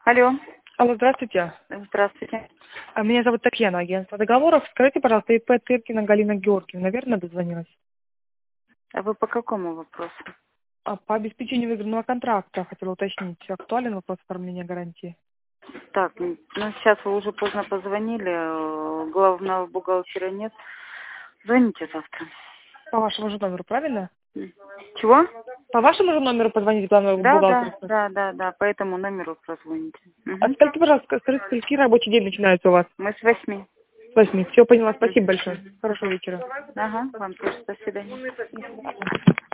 Алло. Алло, здравствуйте. Здравствуйте. Меня зовут Татьяна, агентство договоров. Скажите, пожалуйста, ИП Тыркина Галина Георгиевна, наверное, дозвонилась? А вы по какому вопросу? По обеспечению выигранного контракта хотела уточнить, актуален вопрос оформления гарантии? Так, ну сейчас вы уже поздно позвонили, главного бухгалтера нет. Звоните завтра. По вашему же номеру, правильно? Чего? По вашему же номеру позвонить главному Да, бухгалтеру? да, по этому номеру прозвоните. А скажите, пожалуйста, скажите, скольки рабочий день начинается у вас? Мы с 8. С 8. Все, поняла. Спасибо большое. Хорошего вечера. Ага, вам тоже до свидания. До свидания.